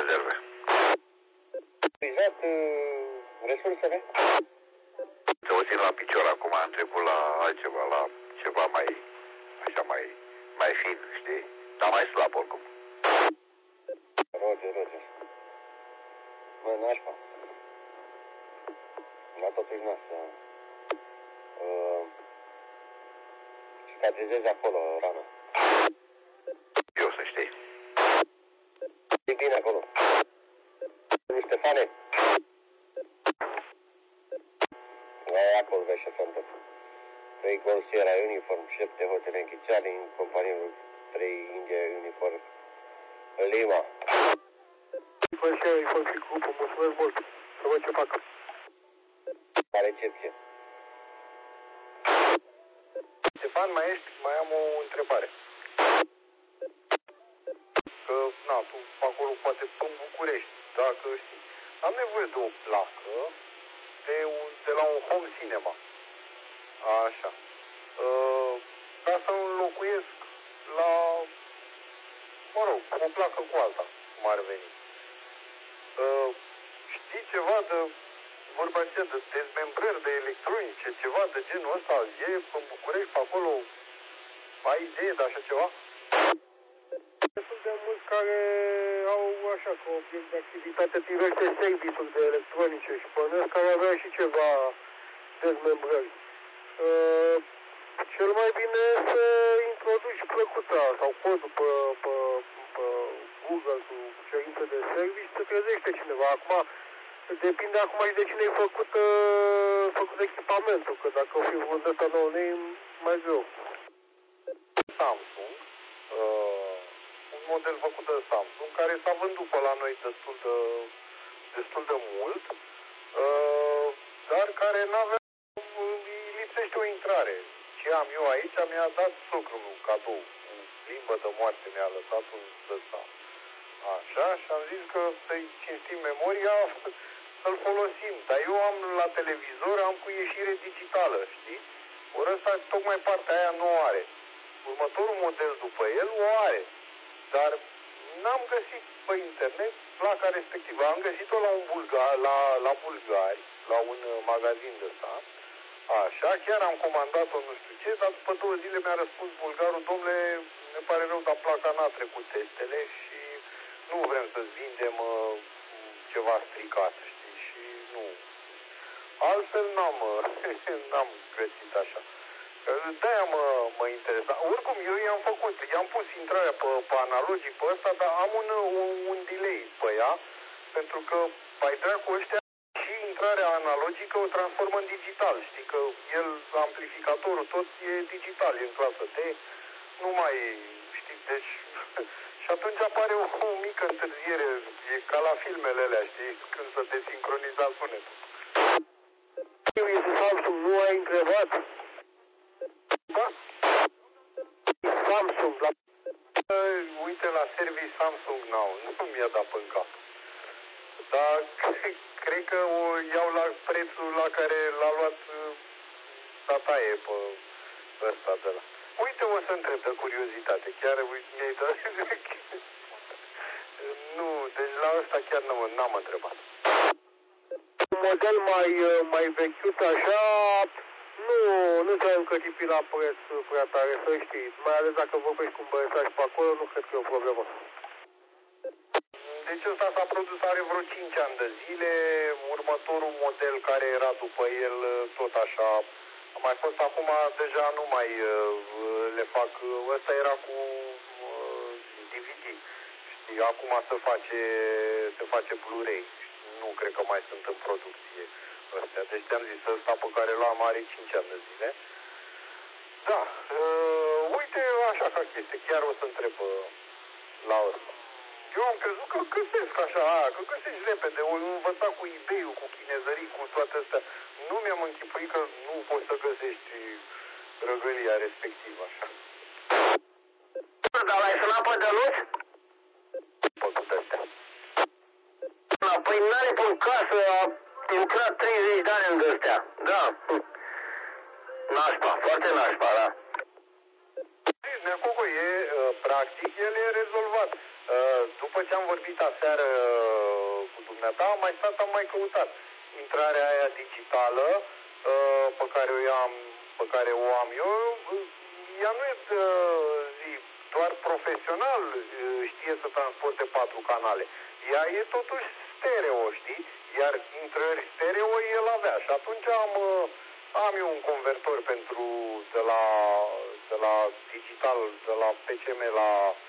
rezerve. Exact, resursele? O țin la picior acum, am trecut la altceva, la ceva mai, așa, mai fin, știi? Dar mai slab oricum. Roger. Mă, nașpa. La totuși n-asta. Cicatrizezi acolo, rana. Eu să știi. E bine acolo. Ștefane? Acolo vezi ce se întâmplă. 3 Gold Sierra Uniform, 7 Hotel Închiceale, în companie 3 India Uniform Lima. Gold Sierra Uniform și grupul, mulțumesc mult. Să văd ce fac. La recepție. Ștefan, mai am o întrebare. Că, tu acolo poate în București, dacă știi. Am nevoie de o placă de la un home cinema. Așa. Ca să înlocuiesc la, o placă cu alta, cum ar veni. Știi ceva de vorba aceea de dezmembrări de electronice, ceva de genul ăsta? E în București, pe acolo? Ai idee de așa ceva? Suntem mulți care au așa ca obiect de activitate diverse serviciuri de electronice și bănuiesc care avea și ceva dezmembrări. Cel mai bine să introduci plăcuța sau codul pe Google cu cerință de service, să trezește cineva. Acum, depinde acum și de cine e făcut echipamentul, că dacă o fi vândut ăsta nou, nu e mai greu. Samsung, un model făcut de Samsung, care s-a vândut pe la noi destul de mult, dar care n-avea, îi lipsește o intrare. Ce am eu aici, mi-a dat socrul meu cadou, cu limbă de moarte, mi-a lăsat un ăsta. Așa, și am zis că să-i cinstim memoria, să-l folosim. Dar eu am la televizor, am cu ieșire digitală, știi? Ori ăsta, tocmai partea aia nu o are. Următorul model după el o are. Dar n-am găsit pe internet placa respectivă. Am găsit-o la Bulgari, la un magazin de ăsta. Așa, chiar am comandat-o nu știu ce, dar după 2 zile mi-a răspuns bulgarul: domnule, ne pare rău, dar placa n-a trecut testele și nu vrem să-ți vindem ceva stricat, știi, și nu. Altfel n-am găsit așa. De-aia mă interesa. Oricum, eu i-am pus intrarea pe analogic pe ăsta, dar am un delay pe ea, pentru că, bai dracu, ăștia și intrarea analogică o transformă în digital. Știi că el, amplificatorul, tot e digital, e în clasă D, nu mai, știi, deci... Și atunci apare o mică întârziere, e ca la filmele alea, știi, când se desincroniza sunetul. Samsung, nu ai întrebat? Da? Samsung, uite, la service Samsung nu mi-a dat până cap. Dar cred că o iau la prețul la care l-a luat tataie pe ăsta de la. Uite, o să întreb de curiozitate, chiar mi-ai dat... Nu, deci la ăsta chiar n-am întrebat. Un model mai vechiut așa, nu te-ai încătit la preț prea tare, să știi. Mai ales dacă vorbești cu un băiețaș pe acolo, nu cred că e o problemă. Deci ăsta s-a produs, are vreo 5 ani de zile, următorul model care era după el, tot așa, a mai fost acum, deja nu mai le fac, ăsta era cu DVD, știi, acum se face Blu-ray, nu cred că mai sunt în producție ăstea, deci te-am zis, ăsta pe care l-am are 5 ani de zile. Da, uite așa ca chestie, chiar o să întreb la ăsta. Eu am crezut că găsesc așa, că găsești repede, o învăța cu eBay-ul, cu chinezării, cu toate astea. Nu mi-am închipuit că nu poți să găsești răgălia respectivă, așa. Dar l-ai sunat pe Dănuț? Făcut astea. Păi n-are pe casă, a intrat 30 de ani în ăstea. Da. Nașpa, foarte nașpa, da. Neacoco, practic, el e rezolvat. după ce am vorbit aseară cu dumneata, am mai stat, am mai căutat intrarea aia digitală pe care o am eu. Ea nu e doar profesional știe să transporte 4 canale. Ea e totuși stereo, știi? Iar intrări stereo el avea. Și atunci am eu un convertor de la digital, de la PCM la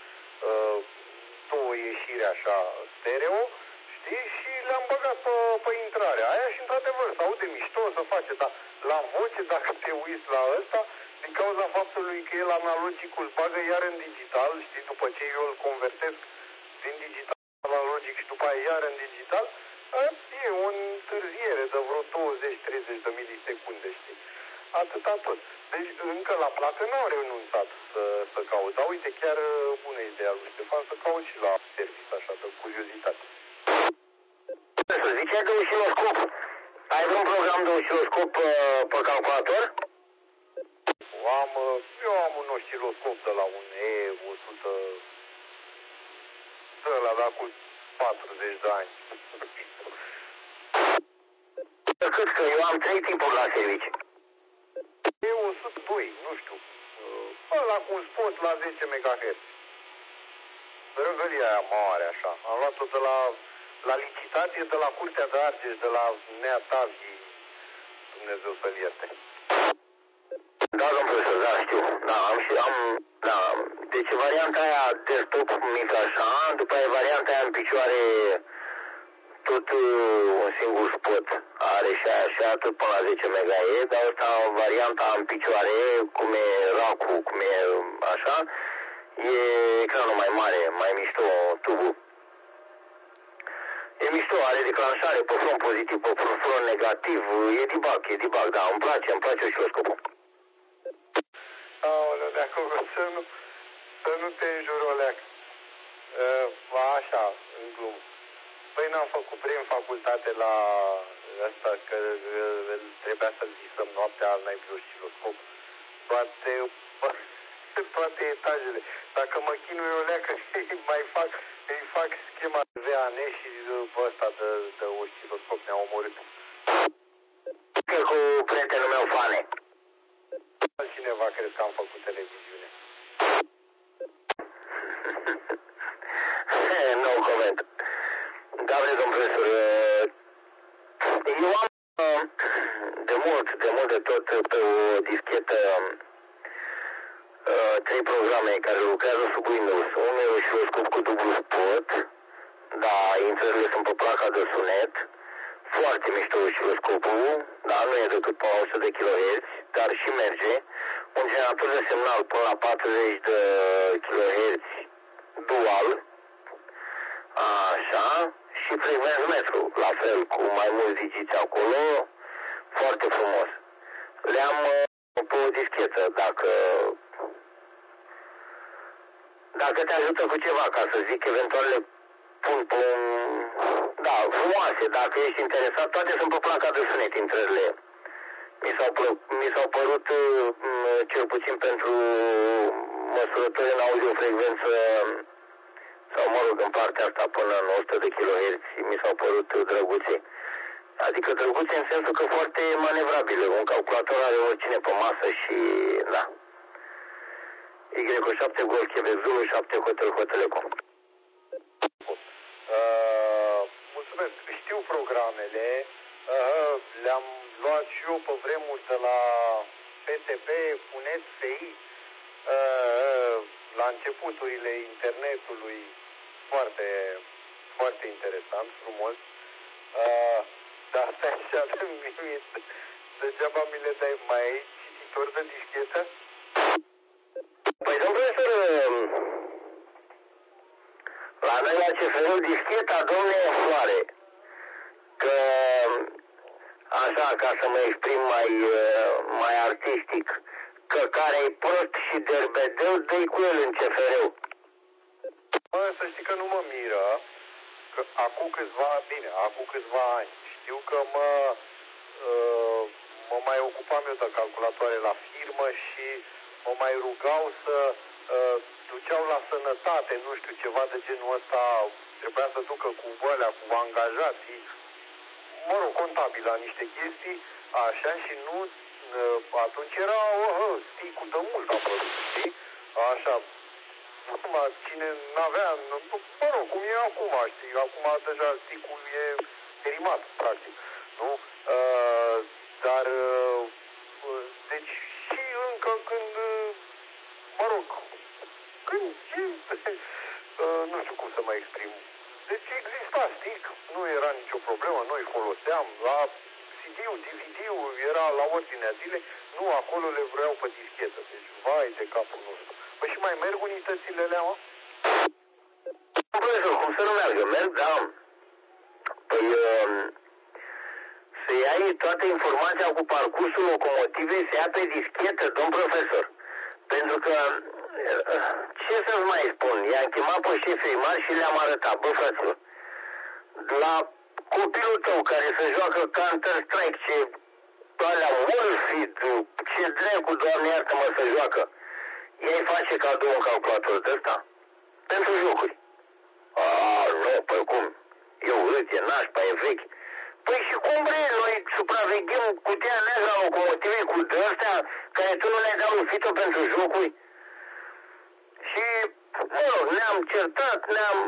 două ieșiri așa stereo, știi? Și le-am băgat pe intrarea aia și într-adevăr se aude mișto, se face, dar la voce, dacă te uiți la ăsta, din cauza faptului că el analogicul bagă iar în digital, știi, după ce eu îl convertesc din digital la analogic și după aia iar în digital, e o întârziere de vreo 20-30 de milisecunde, știi? Atâta tot. Deci încă la plată n-au renunțat să caut. Dar uite, chiar bună ideea lui Ștefan să caut și la service, așa, de curiozitate. Ziceai de osciloscop. Ai vreun program de osciloscop pe calculator? Eu am un osciloscop de la un E100 de ăla, dar cu 40 de ani. Cât că eu am 3 tipuri la servici. E102, nu știu. Ăla cu un spot la 10 MHz. Răgălia aia mare, așa. Am luat-o de la licitație, de la Curtea de Argeș, de la Nea Tavi, Dumnezeu să-l ierte. Da, domnul profesor, da, știu. Da. Deci varianta aia desktop mic așa, după aia varianta aia în picioare tot un singur spot. Are și aia și aia tot până la 10 MHz, dar asta varianta în picioare, cum e rack-ul, cum e așa, e ecranul mai mare, mai mișto tubul. E mișto, are declanșare pe front pozitiv, pe front negativ, e debug, da, îmi place osciloscopul. Aoleu, de acolo să nu te înjuri, Oleac. Așa, în glumă. Păi n-am făcut prin facultate la asta, că trebuia să-l visăm noaptea, n-ai pe osciloscop. Toate etajele. Dacă mă chinui, Oleac, îi fac schema de VAN și ăsta de osciloscop ne-a omorât. Că cu prietenul meu Fane. Altcineva crezi că am făcut televiziune. No comment. Da, domnul profesor, eu am de tot pe o dischetă 3 programe care lucrează sub Windows. Unul e osciloscop cu dublu spot, da, intrările sunt pe placa de sunet, foarte mișto osciloscopul, dar nu e decât pe 100 de kHz, dar și merge. Un generator de semnal până la 40 de kHz dual, așa, și frecvențmetru, la fel, cu mai mulți digiți acolo, foarte frumos. Le-am pe o dischetă, dacă te ajută cu ceva, ca să zic, eventual le pun pe un... Da, frumoase, dacă ești interesat, toate sunt pe placa de sunet, intrările. Mi s-au părut, cel puțin pentru măsurători în audiofrecvență, sau mă rog, în partea asta până în 100 de kHz, mi s-au părut drăguțe. Adică drăguțe în sensul că foarte manevrabile. Un calculator are oricine pe masă și, da. Y7 Golf Quebec Zulu 7 Hotel Eco. Mulțumesc. Știu programele. Le-am luat și eu pe vremuri de la PTP, Punet, FI, la începuturile internetului. Foarte, foarte interesant, frumos. Dar asta așa de mimit. Degeaba mi le dai, mai ai cititor de dischetă? Păi, domnule profesor, la noi la CFR discheta, domne, e floare. Că, așa, ca să mă exprim mai artistic, că care-i prost și derbedeu, dă-i cu el în CFR-ul. Bă, să știi că nu mă miră, că acum câțiva ani, știu că mă mai ocupam eu de calculatoare la firmă și mă mai rugau să duceau la sănătate, nu știu, ceva de genul ăsta, trebuia să ducă cu alea, cu angajații, mă rog, contabil la niște chestii, așa, și nu, atunci era, sticul de mult a apărut, știi? Așa, acum, cine n-avea, mă rog, cum e acum, știi, acum deja sticul e derimat, practic, nu? Dar, deci, și încă când, mă rog, când, nu știu cum să mă exprim, deci exista stick, nu era nicio problemă, noi foloseam, la CD-ul, DVD-ul era la ordinea zilei, nu, acolo le vreau pe dischetă, deci vai de capul nostru. Păi și mai merg unitățile alea, mă? Profesor, cum să nu meargă? Merg, da. Păi, să iei toată informația cu parcursul locomotivei, să ia pe dischetă, domn profesor. Pentru că, ce să-ți mai spun, i-am chemat pe șefii mari și le-am arătat, bă, fraților, la copilul tău care se joacă Counter-Strike, ce alea Wolfid, ce dracu, Doamne iartă-mă, să joacă, ei face cadou un calculator de ăsta pentru jocuri. Nu, păi cum? Eu urât, e nașpa, e vechi. Păi și cum vrei, noi supraveghem cutia neagră a locomotivei cu de-astea care tu nu le-ai dat lui Fito pentru jocuri? Și, mă rog, ne-am certat,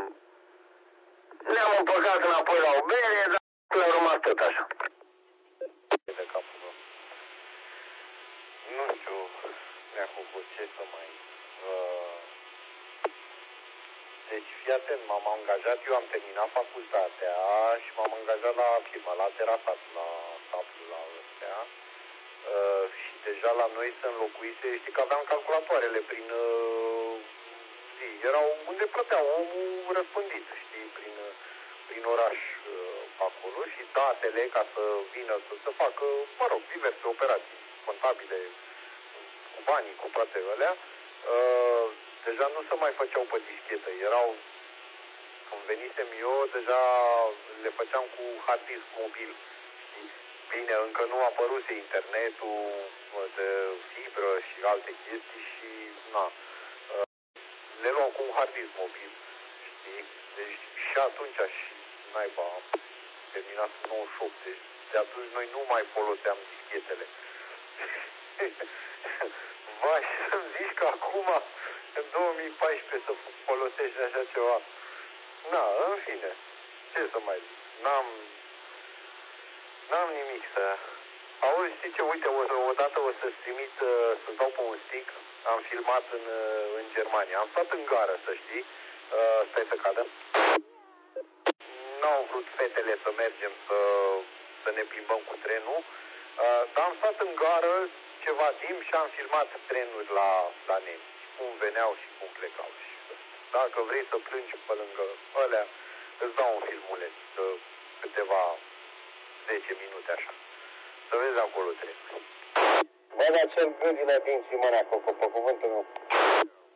ne-am împăcat înapoi la o bere, dar le-a rămas tot așa. De capul meu. Nu știu, Neacu, ce să mai... Deci, fii atent, m-am angajat, eu am terminat facultatea și m-am angajat la firma, la Terasat, la Saplu, la ăstea. Și deja la noi se înlocuise, știi că aveam calculatoarele prin zi, erau unde plăteau omul răspândit, știi, prin oraș acolo și datele ca să vină să facă, mă rog, diverse operații contabile cu banii, cu toate alea, deja nu se mai făceau pe dischetă, erau, când venisem eu, deja le făceam cu hard disk mobil, știi? Bine, încă nu apăruse internetul de fibră și alte chestii și, na, le luam cu un hard disk mobil, știi? Deci și atunci și naiba, am terminat în 98, deci de atunci noi nu mai foloseam dischetele. Vai, să-mi zici că acum, în 2014, să folosești așa ceva. Na, în fine, ce să mai zic, n-am nimic să... Auzi, știi ce, uite, odată o să-ți trimit, să-ți dau pe un stick, am filmat în Germania, am stat în gară, să știi, stai să cadă. N-au vrut fetele să mergem să ne plimbăm cu trenul, dar am stat în gară ceva timp și am filmat trenuri la nemți, cum veneau și cum plecau. Și dacă vrei să plângi pe lângă alea, îți dau un filmuleț de câteva 10 minute așa. Să vezi acolo trenuri. Bă, dar ce-l gândile din Simona, pe cuvântul meu.